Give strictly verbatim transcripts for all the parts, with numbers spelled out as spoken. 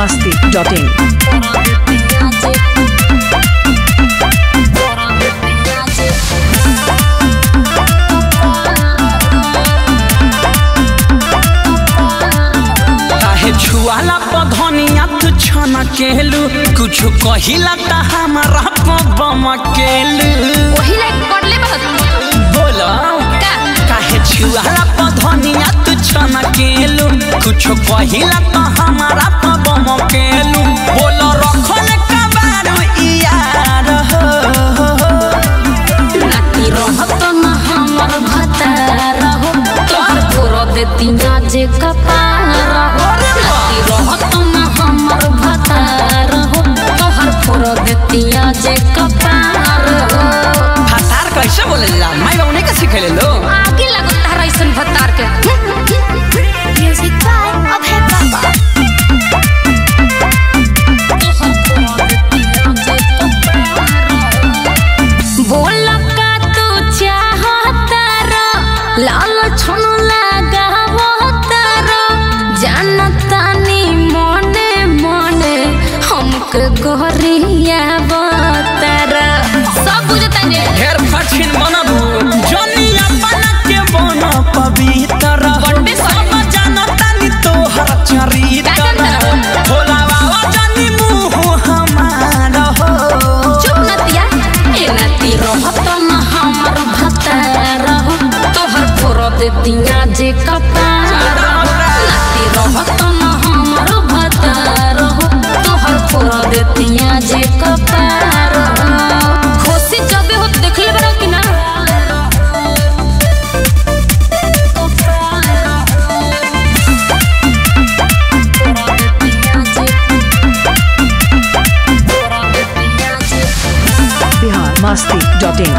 masti dot in. छुआला पधनिया तू छन केलू कुछ कहिला त हमरा पबम केलू ओहिले पड़ले बहुत बोला का काहे छुआला पधनिया तू छन केलू कुछ कहिला त हमरा पबम केलू बोला रखन कबारू यार हो नाती रहत न हमर भतार हो तोहर फोर देती ना जे कपार हो नाती रहत न हमर भतार हो तोहर फोर देती ना जे कपार हो भतार कैसे बोलेला माई बाबू ने के सिखैले लो आगे लागत तारा ऐसन भतार के म्यूजिक बाय अभय बाबा बोल का तू चाहता रो लाल छन लगावो तारो जानतानी मने मने हमके गोरिया बतारा सब बुझता ने ढेर फछिन बनबू जनिया बना के बन पवित्र बड़े सब जानतानी तोहर चरित्र भोला बाबा जानी मुँह हमार हो चुप नतिया ए नती रहत न हमर भतार हो तोहर फोर देतिया जे कपार नती रहत न हमर भतार हो तोहर फोर देतिया जे कपार खुशी जबे हो देखले बरो कि ना Bihar masti dot in.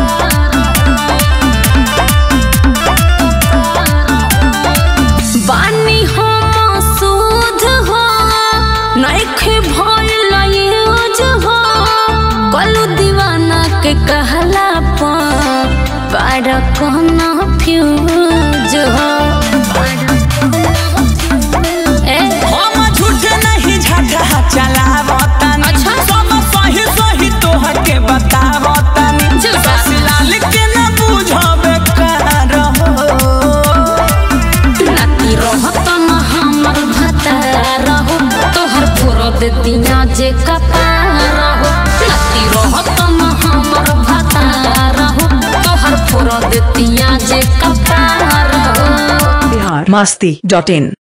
बानी हो मसूद हो नइखे भइल यूज हो कलू दीवाना के कहला पर पार कहना फ्यूज हो ए हम झूठ नहीं झगड़ा चलावतनी अच्छा। सब सही सही तोहर के बतावतनी झूठा। ससलाल के न बुझबे कर हो नाती रहत न हमर भतार हो तोहर फोर देतिया जे कपार हो नाती रहत न हमर भतार हो तोहर फोर देतिया जे कपार हो Bihar masti dot in.